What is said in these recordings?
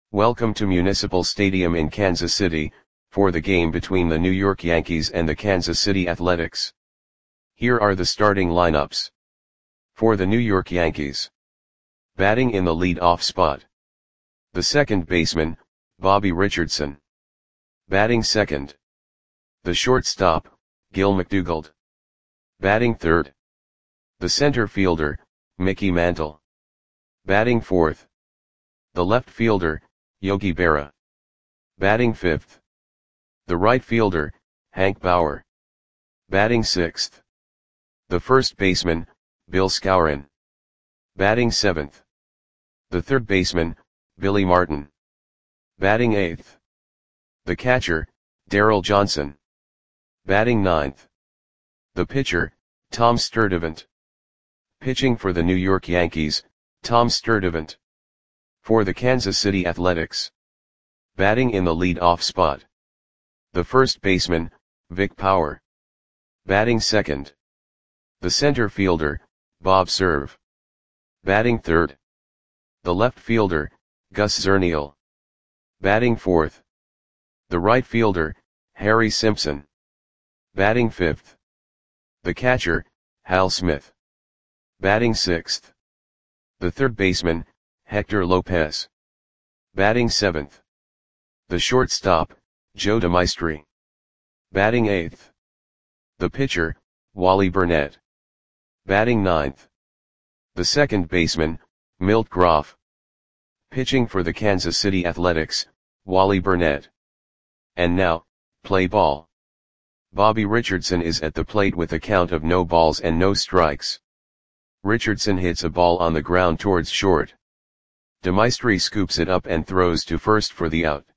Welcome to Municipal Stadium in Kansas City, for the game between the New York Yankees and the Kansas City Athletics. Here are the starting lineups. For the New York Yankees. Batting in the lead-off spot. The second baseman, Bobby Richardson. Batting second. The shortstop, Gil McDougald. Batting third. The center fielder, Mickey Mantle. Batting fourth. The left fielder, Yogi Berra. Batting fifth. The right fielder, Hank Bauer. Batting sixth. The first baseman, Bill Skowron. Batting seventh. The third baseman, Billy Martin. Batting eighth. The catcher, Daryl Johnson. Batting ninth. The pitcher, Tom Sturdivant. Pitching for the New York Yankees, Tom Sturdivant. For the Kansas City Athletics. Batting in the lead-off spot. The first baseman, Vic Power. Batting second. The center fielder, Bob Cerv. Batting third. The left fielder, Gus Zernial. Batting fourth. The right fielder, Harry Simpson. Batting fifth. The catcher, Hal Smith. Batting sixth. The third baseman, Hector Lopez. Batting seventh. The shortstop, Joe DeMaestri. Batting eighth. The pitcher, Wally Burnett. Batting ninth. The second baseman, Milt Groff. Pitching for the Kansas City Athletics, Wally Burnett. And now, play ball. Bobby Richardson is at the plate with a count of no balls and no strikes. Richardson hits a ball on the ground towards short. DeMaestri scoops it up and throws to first for the out.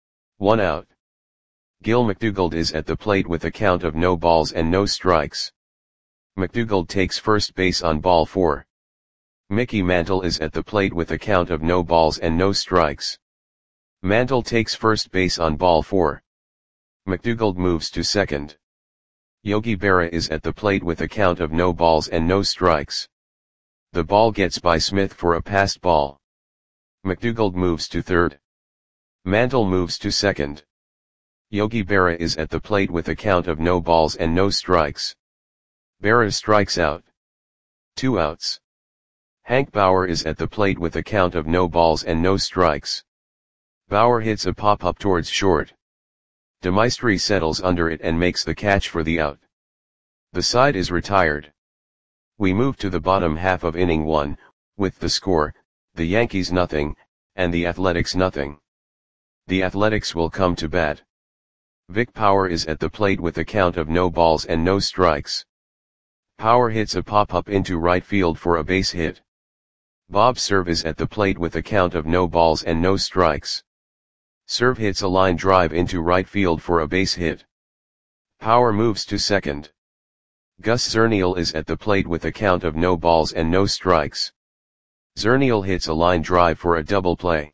1 out. Gil McDougald is at the plate with a count of no balls and no strikes. McDougald takes first base on ball 4. Mickey Mantle is at the plate with a count of no balls and no strikes. Mantle takes first base on ball 4. McDougald moves to second. Yogi Berra is at the plate with a count of no balls and no strikes. The ball gets by Smith for a passed ball. McDougald moves to third. Mantle moves to second. Yogi Berra is at the plate with a count of no balls and no strikes. Berra strikes out. 2 outs. Hank Bauer is at the plate with a count of no balls and no strikes. Bauer hits a pop-up towards short. DeMaestri settles under it and makes the catch for the out. The side is retired. We move to the bottom half of inning 1, with the score, the Yankees nothing, and the Athletics nothing. The Athletics will come to bat. Vic Power is at the plate with a count of no balls and no strikes. Power hits a pop-up into right field for a base hit. Bob Cerv is at the plate with a count of no balls and no strikes. Cerv hits a line drive into right field for a base hit. Power moves to second. Gus Zernial is at the plate with a count of no balls and no strikes. Zernial hits a line drive for a double play.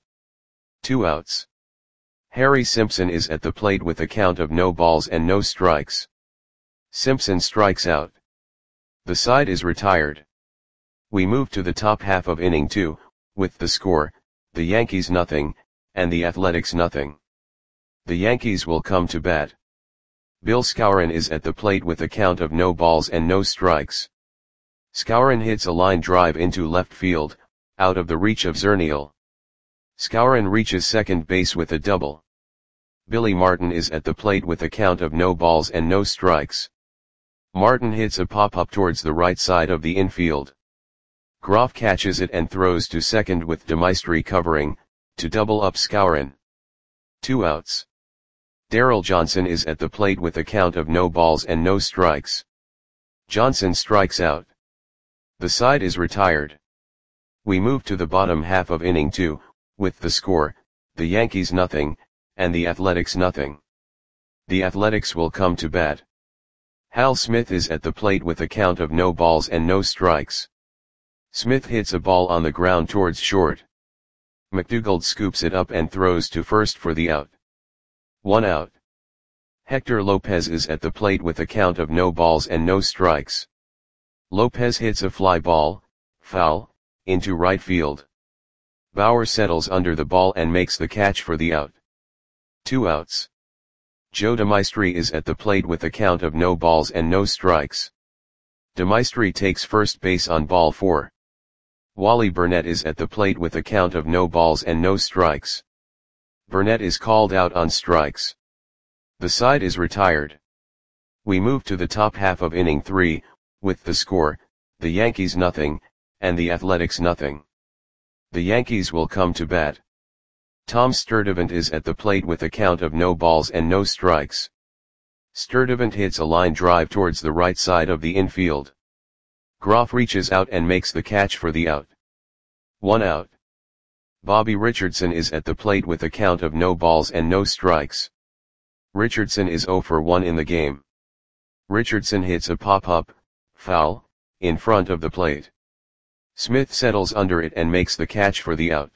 2 outs. Harry Simpson is at the plate with a count of no balls and no strikes. Simpson strikes out. The side is retired. We move to the top half of inning 2, with the score, the Yankees nothing, and the Athletics nothing. The Yankees will come to bat. Bill Skowron is at the plate with a count of no balls and no strikes. Skowron hits a line drive into left field, out of the reach of Zernial. Skowron reaches second base with a double. Billy Martin is at the plate with a count of no balls and no strikes. Martin hits a pop-up towards the right side of the infield. Groff catches it and throws to second with DeMaestri covering, to double up Skowron. 2 outs. Daryl Johnson is at the plate with a count of no balls and no strikes. Johnson strikes out. The side is retired. We move to the bottom half of inning 2, with the score, the Yankees nothing, and the Athletics nothing. The Athletics will come to bat. Hal Smith is at the plate with a count of no balls and no strikes. Smith hits a ball on the ground towards short. McDougald scoops it up and throws to first for the out. 1 out. Hector Lopez is at the plate with a count of no balls and no strikes. Lopez hits a fly ball, foul, into right field. Bauer settles under the ball and makes the catch for the out. 2 outs. Joe DeMaestri is at the plate with a count of no balls and no strikes. DeMaestri takes first base on ball 4. Wally Burnett is at the plate with a count of no balls and no strikes. Burnett is called out on strikes. The side is retired. We move to the top half of inning 3, with the score, the Yankees nothing, and the Athletics nothing. The Yankees will come to bat. Tom Sturdivant is at the plate with a count of no balls and no strikes. Sturdivant hits a line drive towards the right side of the infield. Groff reaches out and makes the catch for the out. 1 out. Bobby Richardson is at the plate with a count of no balls and no strikes. Richardson is 0 for 1 in the game. Richardson hits a pop-up, foul, in front of the plate. Smith settles under it and makes the catch for the out.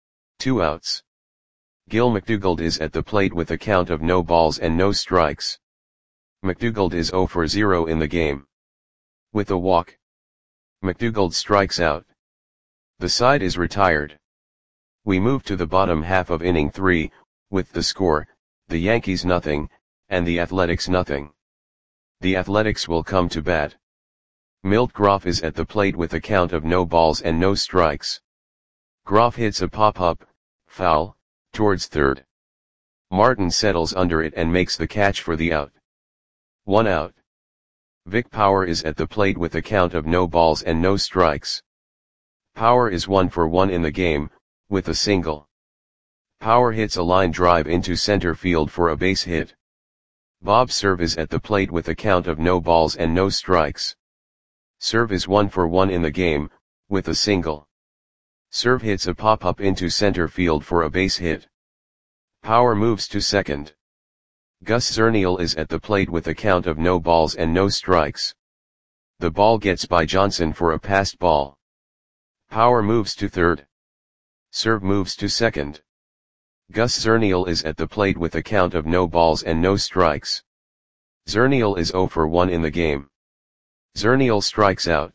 2 outs. Gil McDougald is at the plate with a count of no balls and no strikes. McDougald is 0 for 0 in the game. With a walk, McDougald strikes out. The side is retired. We move to the bottom half of inning 3, with the score, the Yankees nothing, and the Athletics nothing. The Athletics will come to bat. Milt Groff is at the plate with a count of no balls and no strikes. Groff hits a pop-up, foul, towards third. Martin settles under it and makes the catch for the out. 1 out. Vic Power is at the plate with a count of no balls and no strikes. Power is 1 for 1 in the game, with a single. Power hits a line drive into center field for a base hit. Bob Cerv is at the plate with a count of no balls and no strikes. Cerv is 1 for 1 in the game, with a single. Cerv hits a pop-up into center field for a base hit. Power moves to second. Gus Zernial is at the plate with a count of no balls and no strikes. The ball gets by Johnson for a passed ball. Power moves to third. Cerv moves to second. Gus Zernial is at the plate with a count of no balls and no strikes. Zernial is 0 for 1 in the game. Zernial strikes out.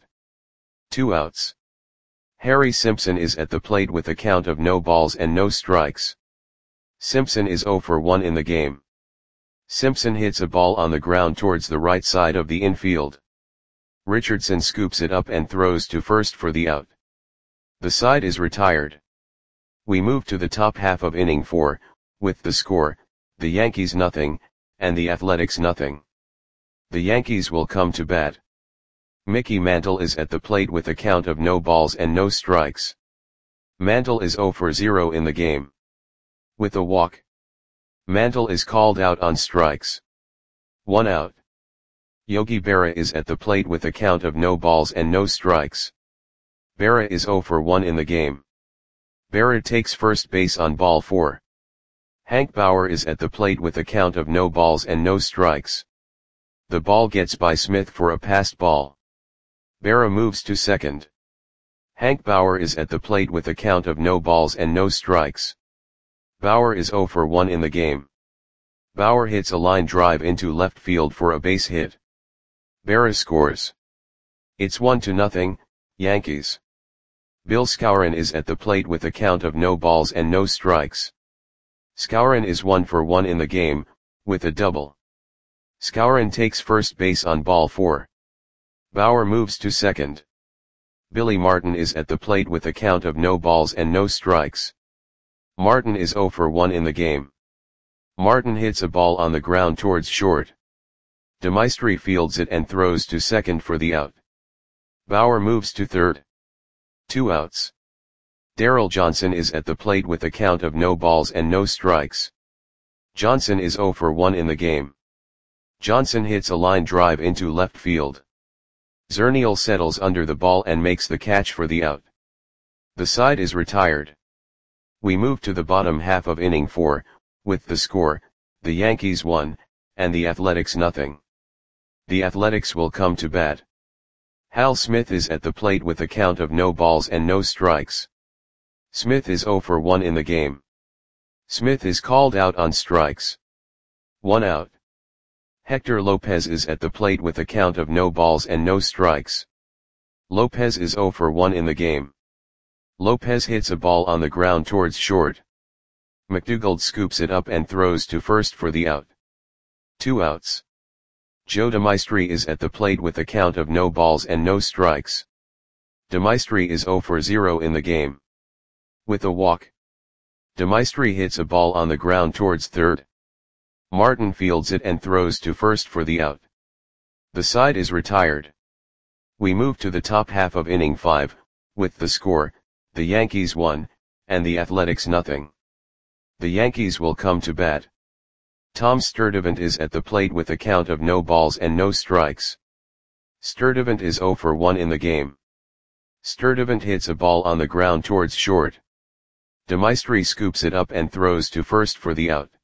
2 outs. Harry Simpson is at the plate with a count of no balls and no strikes. Simpson is 0 for 1 in the game. Simpson hits a ball on the ground towards the right side of the infield. Richardson scoops it up and throws to first for the out. The side is retired. We move to the top half of inning 4, with the score, the Yankees nothing, and the Athletics nothing. The Yankees will come to bat. Mickey Mantle is at the plate with a count of no balls and no strikes. Mantle is 0 for 0 in the game. With a walk, Mantle is called out on strikes. 1 out. Yogi Berra is at the plate with a count of no balls and no strikes. Berra is 0 for 1 in the game. Berra takes first base on ball 4. Hank Bauer is at the plate with a count of no balls and no strikes. The ball gets by Smith for a passed ball. Berra moves to second. Hank Bauer is at the plate with a count of no balls and no strikes. Bauer is 0 for 1 in the game. Bauer hits a line drive into left field for a base hit. Berra scores. It's 1-0, Yankees. Bill Skowron is at the plate with a count of no balls and no strikes. Skowron is 1 for 1 in the game, with a double. Skowron takes first base on ball 4. Bauer moves to second. Billy Martin is at the plate with a count of no balls and no strikes. Martin is 0 for 1 in the game. Martin hits a ball on the ground towards short. DeMaestri fields it and throws to second for the out. Bauer moves to third. 2 outs. Darryl Johnson is at the plate with a count of no balls and no strikes. Johnson is 0 for 1 in the game. Johnson hits a line drive into left field. Zernial settles under the ball and makes the catch for the out. The side is retired. We move to the bottom half of inning 4, with the score, the Yankees 1, and the Athletics nothing. The Athletics will come to bat. Hal Smith is at the plate with a count of no balls and no strikes. Smith is 0 for 1 in the game. Smith is called out on strikes. 1 out. Hector Lopez is at the plate with a count of no balls and no strikes. Lopez is 0 for 1 in the game. Lopez hits a ball on the ground towards short. McDougald scoops it up and throws to first for the out. 2 outs. Joe DeMaestri is at the plate with a count of no balls and no strikes. DeMaestri is 0 for 0 in the game. With a walk. DeMaestri hits a ball on the ground towards third. Martin fields it and throws to first for the out. The side is retired. We move to the top half of inning 5, with the score, the Yankees 1, and the Athletics nothing. The Yankees will come to bat. Tom Sturdivant is at the plate with a count of no balls and no strikes. Sturdivant is 0 for 1 in the game. Sturdivant hits a ball on the ground towards short. DeMaestri scoops it up and throws to first for the out.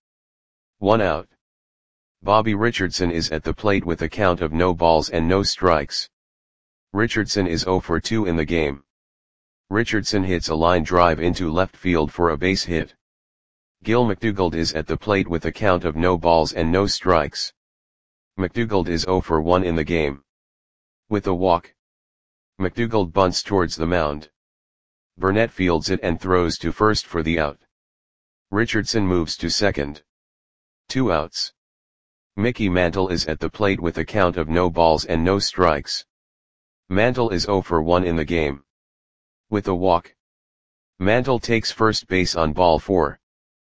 1 out. Bobby Richardson is at the plate with a count of no balls and no strikes. Richardson is 0 for 2 in the game. Richardson hits a line drive into left field for a base hit. Gil McDougald is at the plate with a count of no balls and no strikes. McDougald is 0 for 1 in the game. With a walk. McDougald bunts towards the mound. Burnett fields it and throws to first for the out. Richardson moves to second. 2 outs. Mickey Mantle is at the plate with a count of no balls and no strikes. Mantle is 0 for 1 in the game. With a walk. Mantle takes first base on ball 4.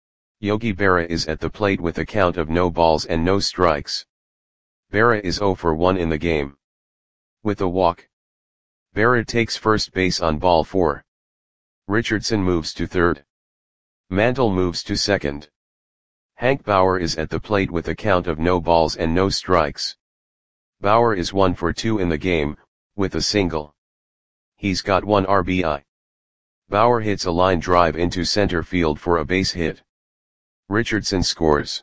Yogi Berra is at the plate with a count of no balls and no strikes. Berra is 0 for 1 in the game. With a walk. Berra takes first base on ball 4. Richardson moves to third. Mantle moves to second. Hank Bauer is at the plate with a count of no balls and no strikes. Bauer is 1 for 2 in the game, with a single. He's got 1 RBI. Bauer hits a line drive into center field for a base hit. Richardson scores.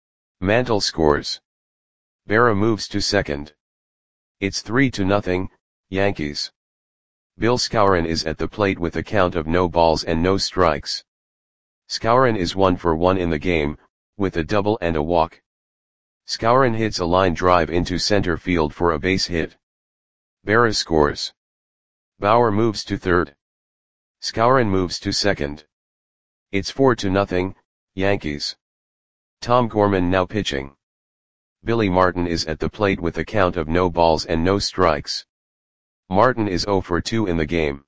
Mantle scores. Berra moves to second. It's 3-0, Yankees. Bill Skowron is at the plate with a count of no balls and no strikes. Skowron is 1 for 1 in the game, with a double and a walk. Skowron hits a line drive into center field for a base hit. Berra scores. Bauer moves to third. Skowron moves to second. It's 4-0, Yankees. Tom Gorman now pitching. Billy Martin is at the plate with a count of no balls and no strikes. Martin is 0 for 2 in the game.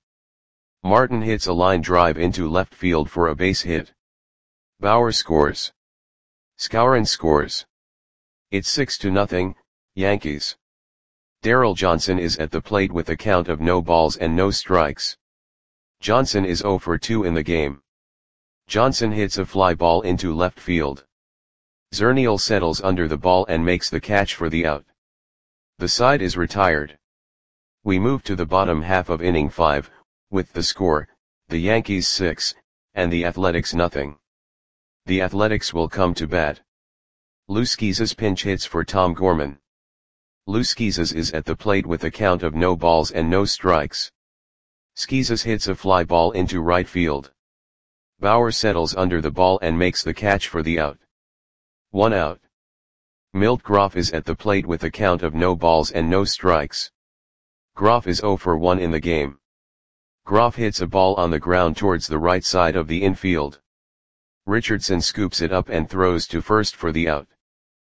Martin hits a line drive into left field for a base hit. Bauer scores. Skowron scores. It's 6-0, Yankees. Darryl Johnson is at the plate with a count of no balls and no strikes. Johnson is 0 for 2 in the game. Johnson hits a fly ball into left field. Zernial settles under the ball and makes the catch for the out. The side is retired. We move to the bottom half of inning 5, with the score, the Yankees 6, and the Athletics nothing. The Athletics will come to bat. Lou Schizas pinch hits for Tom Gorman. Lou Schizas is at the plate with a count of no balls and no strikes. Schizas hits a fly ball into right field. Bauer settles under the ball and makes the catch for the out. 1 out. Milt Groff is at the plate with a count of no balls and no strikes. Groff is 0 for 1 in the game. Groff hits a ball on the ground towards the right side of the infield. Richardson scoops it up and throws to first for the out.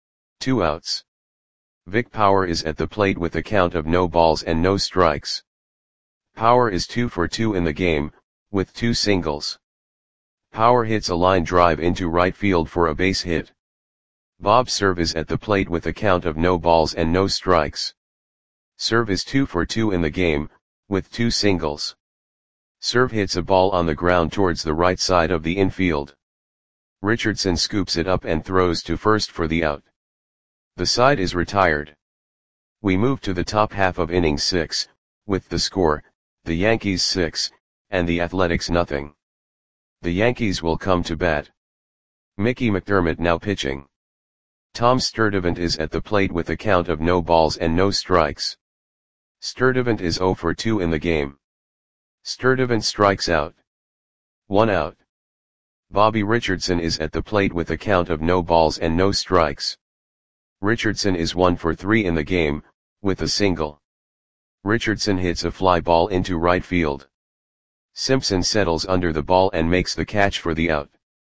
2 outs. Vic Power is at the plate with a count of no balls and no strikes. Power is 2 for 2 in the game, with 2 singles. Power hits a line drive into right field for a base hit. Bob Cerv is at the plate with a count of no balls and no strikes. Cerv is 2 for 2 in the game, with 2 singles. Cerv hits a ball on the ground towards the right side of the infield. Richardson scoops it up and throws to first for the out. The side is retired. We move to the top half of inning 6, with the score, the Yankees 6, and the Athletics nothing. The Yankees will come to bat. Mickey McDermott now pitching. Tom Sturdivant is at the plate with a count of no balls and no strikes. Sturdivant is 0 for 2 in the game. Sturdivant strikes out. 1 out. Bobby Richardson is at the plate with a count of no balls and no strikes. Richardson is 1 for 3 in the game, with a single. Richardson hits a fly ball into right field. Simpson settles under the ball and makes the catch for the out.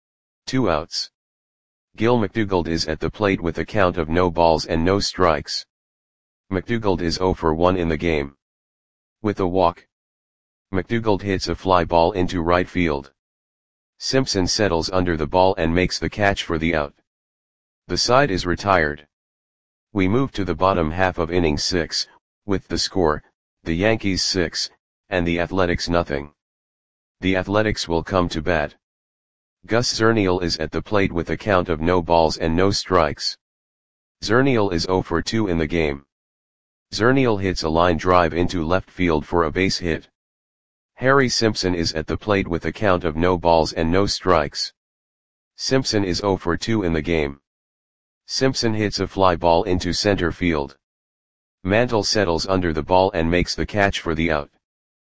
2 outs. Gil McDougald is at the plate with a count of no balls and no strikes. McDougald is 0 for 1 in the game. With a walk, McDougald hits a fly ball into right field. Simpson settles under the ball and makes the catch for the out. The side is retired. We move to the bottom half of inning 6, with the score, the Yankees 6, and the Athletics nothing. The Athletics will come to bat. Gus Zernial is at the plate with a count of no balls and no strikes. Zernial is 0 for 2 in the game. Zernial hits a line drive into left field for a base hit. Harry Simpson is at the plate with a count of no balls and no strikes. Simpson is 0 for 2 in the game. Simpson hits a fly ball into center field. Mantle settles under the ball and makes the catch for the out.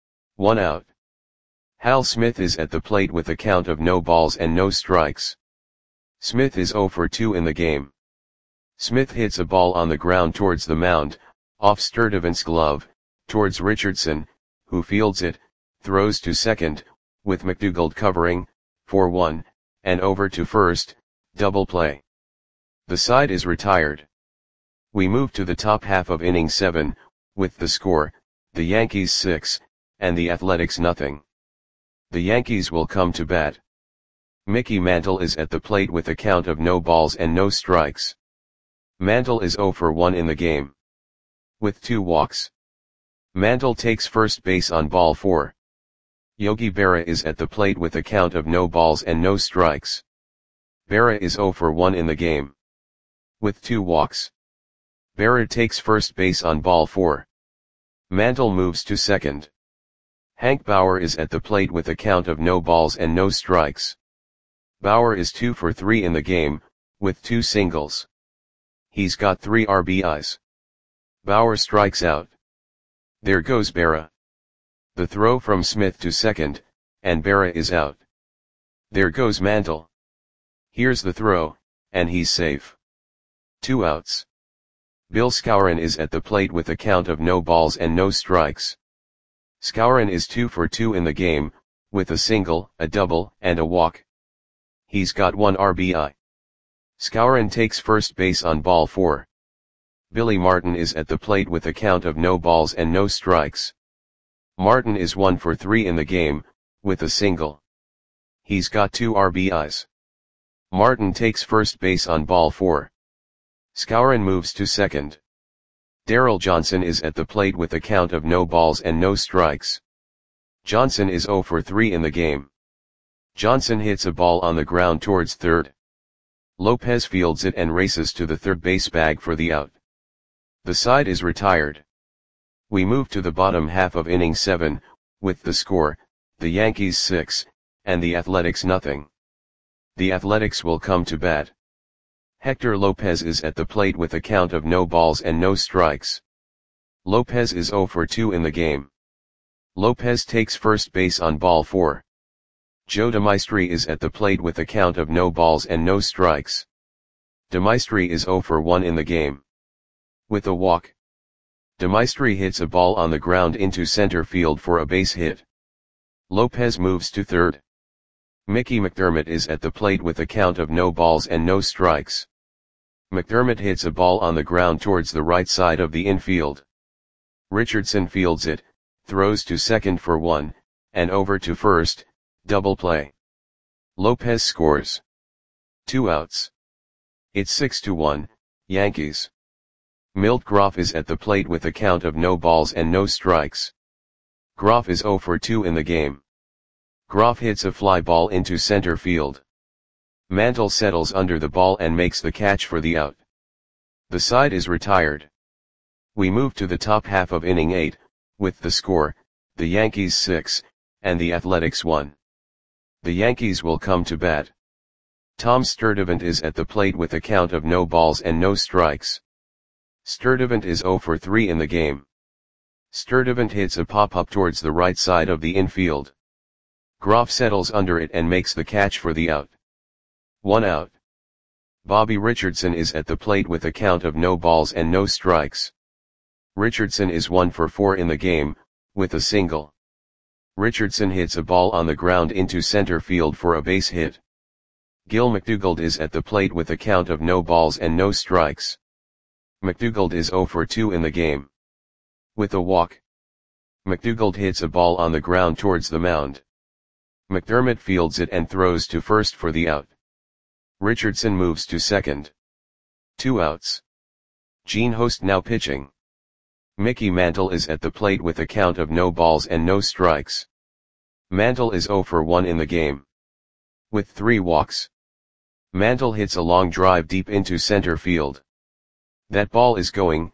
1 out. Hal Smith is at the plate with a count of no balls and no strikes. Smith is 0 for 2 in the game. Smith hits a ball on the ground towards the mound, off Sturdivant's glove, towards Richardson, who fields it, throws to second, with McDougald covering, 4-1, and over to first, double play. The side is retired. We move to the top half of inning 7, with the score, the Yankees 6, and the Athletics nothing. The Yankees will come to bat. Mickey Mantle is at the plate with a count of no balls and no strikes. Mantle is 0 for 1 in the game. With 2 walks. Mantle takes first base on ball 4. Yogi Berra is at the plate with a count of no balls and no strikes. Berra is 0 for 1 in the game. With 2 walks. Berra takes first base on ball 4. Mantle moves to second. Hank Bauer is at the plate with a count of no balls and no strikes. Bauer is 2 for 3 in the game, with 2 singles. He's got 3 RBIs. Bauer strikes out. There goes Berra. The throw from Smith to second, and Berra is out. There goes Mantle. Here's the throw, and he's safe. 2 outs. Bill Skowron is at the plate with a count of no balls and no strikes. Skowron is 2 for 2 in the game, with a single, a double, and a walk. He's got 1 RBI. Skowron takes first base on ball 4. Billy Martin is at the plate with a count of no balls and no strikes. Martin is 1 for 3 in the game, with a single. He's got 2 RBIs. Martin takes first base on ball 4. Skowron moves to second. Darrell Johnson is at the plate with a count of no balls and no strikes. Johnson is 0 for 3 in the game. Johnson hits a ball on the ground towards third. Lopez fields it and races to the third base bag for the out. The side is retired. We move to the bottom half of inning 7, with the score, the Yankees 6, and the Athletics nothing. The Athletics will come to bat. Hector Lopez is at the plate with a count of no balls and no strikes. Lopez is 0 for 2 in the game. Lopez takes first base on ball 4. Joe DeMaestri is at the plate with a count of no balls and no strikes. DeMaestri is 0 for 1 in the game. With a walk. DeMaestri hits a ball on the ground into center field for a base hit. Lopez moves to third. Mickey McDermott is at the plate with a count of no balls and no strikes. McDermott hits a ball on the ground towards the right side of the infield. Richardson fields it, throws to second for 1, and over to first, double play. Lopez scores. 2 outs. It's 6-1, Yankees. Milt Groff is at the plate with a count of no balls and no strikes. Groff is 0 for 2 in the game. Groff hits a fly ball into center field. Mantle settles under the ball and makes the catch for the out. The side is retired. We move to the top half of inning 8, with the score, the Yankees 6, and the Athletics 1. The Yankees will come to bat. Tom Sturdivant is at the plate with a count of no balls and no strikes. Sturdivant is 0 for 3 in the game. Sturdivant hits a pop-up towards the right side of the infield. Groff settles under it and makes the catch for the out. 1 out. Bobby Richardson is at the plate with a count of no balls and no strikes. Richardson is 1 for 4 in the game, with a single. Richardson hits a ball on the ground into center field for a base hit. Gil McDougald is at the plate with a count of no balls and no strikes. McDougald is 0 for 2 in the game. With a walk, McDougald hits a ball on the ground towards the mound. McDermott fields it and throws to first for the out. Richardson moves to second. 2 outs. Gene Host now pitching. Mickey Mantle is at the plate with a count of no balls and no strikes. Mantle is 0 for 1 in the game. With 3 walks, Mantle hits a long drive deep into center field. That ball is gone.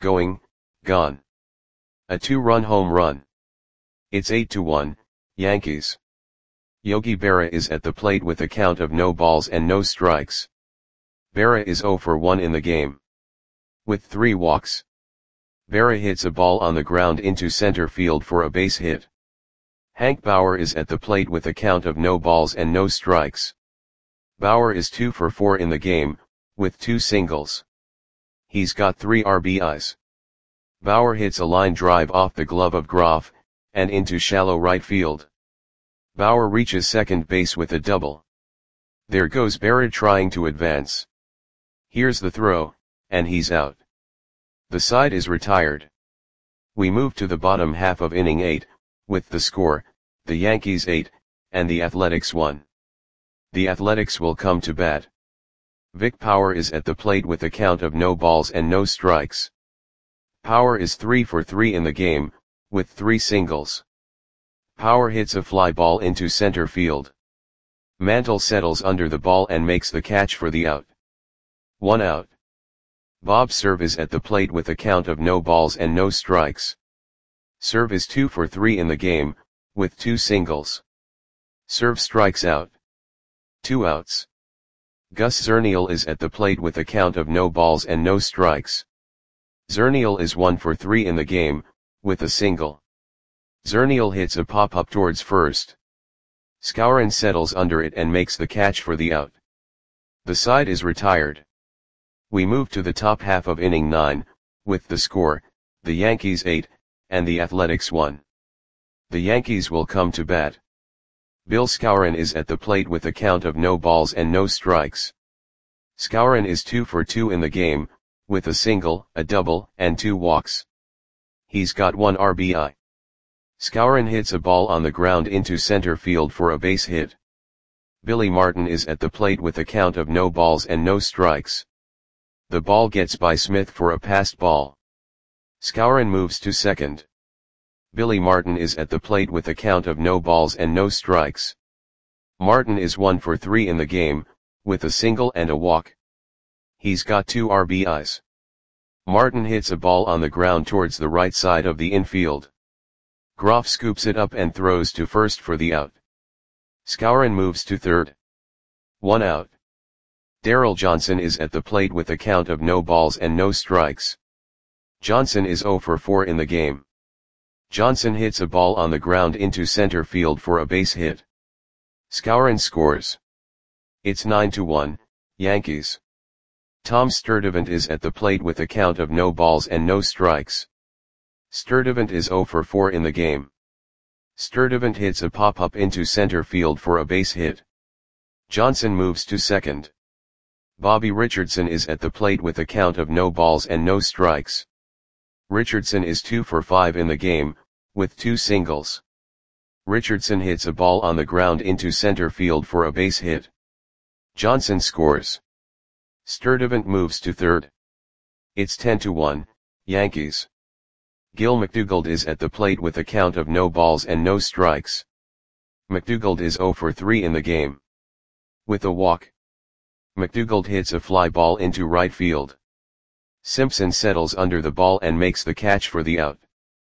A 2-run home run. It's 8-1, Yankees. Yogi Berra is at the plate with a count of no balls and no strikes. Berra is 0 for 1 in the game. With 3 walks, Berra hits a ball on the ground into center field for a base hit. Hank Bauer is at the plate with a count of no balls and no strikes. Bauer is 2 for 4 in the game, with 2 singles. He's got 3 RBIs. Bauer hits a line drive off the glove of Groff, and into shallow right field. Bauer reaches second base with a double. There goes Berra trying to advance. Here's the throw, and he's out. The side is retired. We move to the bottom half of inning 8, with the score, the Yankees 8, and the Athletics 1. The Athletics will come to bat. Vic Power is at the plate with a count of no balls and no strikes. Power is 3 for 3 in the game, with 3 singles. Power hits a fly ball into center field. Mantle settles under the ball and makes the catch for the out. 1 out. Bob Cerv is at the plate with a count of no balls and no strikes. Cerv is 2 for 3 in the game, with 2 singles. Cerv strikes out. 2 outs. Gus Zernial is at the plate with a count of no balls and no strikes. Zernial is 1 for 3 in the game, with a single. Zernial hits a pop-up towards first. Skowron settles under it and makes the catch for the out. The side is retired. We move to the top half of inning 9, with the score, the Yankees 8, and the Athletics 1. The Yankees will come to bat. Bill Skowron is at the plate with a count of no balls and no strikes. Skowron is 2 for 2 in the game, with a single, a double, and 2 walks. He's got 1 RBI. Skowron hits a ball on the ground into center field for a base hit. Billy Martin is at the plate with a count of no balls and no strikes. The ball gets by Smith for a passed ball. Skowron moves to second. Billy Martin is at the plate with a count of no balls and no strikes. Martin is 1 for 3 in the game, with a single and a walk. He's got 2 RBIs. Martin hits a ball on the ground towards the right side of the infield. Groff scoops it up and throws to first for the out. Skowron moves to third. 1 out. Darryl Johnson is at the plate with a count of no balls and no strikes. Johnson is 0 for 4 in the game. Johnson hits a ball on the ground into center field for a base hit. Skowron scores. It's 9-1, Yankees. Tom Sturdivant is at the plate with a count of no balls and no strikes. Sturdivant is 0 for 4 in the game. Sturdivant hits a pop-up into center field for a base hit. Johnson moves to second. Bobby Richardson is at the plate with a count of no balls and no strikes. Richardson is 2 for 5 in the game, with 2 singles. Richardson hits a ball on the ground into center field for a base hit. Johnson scores. Sturdivant moves to third. It's 10-1, Yankees. Gil McDougald is at the plate with a count of no balls and no strikes. McDougald is 0 for 3 in the game. With a walk, McDougald hits a fly ball into right field. Simpson settles under the ball and makes the catch for the out.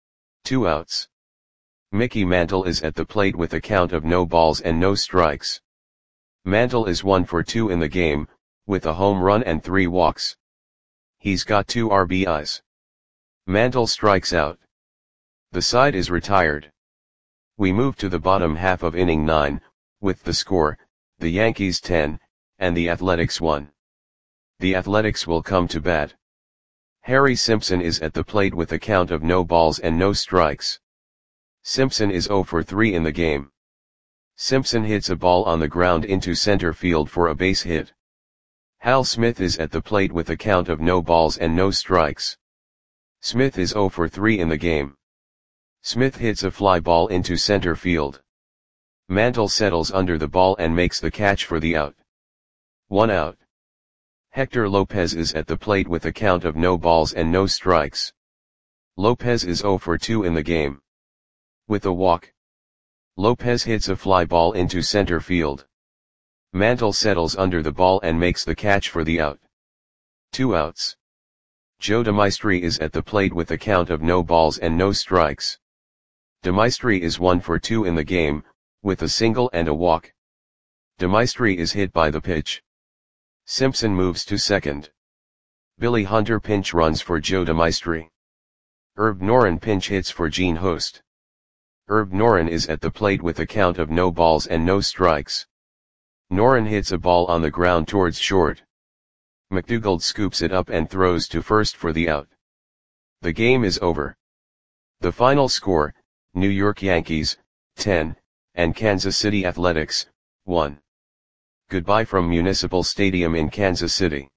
2 outs. Mickey Mantle is at the plate with a count of no balls and no strikes. Mantle is 1 for 2 in the game, with a home run and 3 walks. He's got 2 RBIs. Mantle strikes out. The side is retired. We move to the bottom half of inning 9, with the score, the Yankees 10, and the Athletics 1. The Athletics will come to bat. Harry Simpson is at the plate with a count of no balls and no strikes. Simpson is 0 for 3 in the game. Simpson hits a ball on the ground into center field for a base hit. Hal Smith is at the plate with a count of no balls and no strikes. Smith is 0 for 3 in the game. Smith hits a fly ball into center field. Mantle settles under the ball and makes the catch for the out. 1 out. Hector Lopez is at the plate with a count of no balls and no strikes. Lopez is 0 for 2 in the game. With a walk, Lopez hits a fly ball into center field. Mantle settles under the ball and makes the catch for the out. 2 outs. Joe DeMaestri is at the plate with a count of no balls and no strikes. DeMaestri is 1 for 2 in the game, with a single and a walk. DeMaestri is hit by the pitch. Simpson moves to second. Billy Hunter pinch runs for Joe DeMaestri. Herb Noren pinch hits for Gene Host. Herb Noren is at the plate with a count of no balls and no strikes. Noren hits a ball on the ground towards short. McDougald scoops it up and throws to first for the out. The game is over. The final score, New York Yankees, 10, and Kansas City Athletics, 1. Goodbye from Municipal Stadium in Kansas City.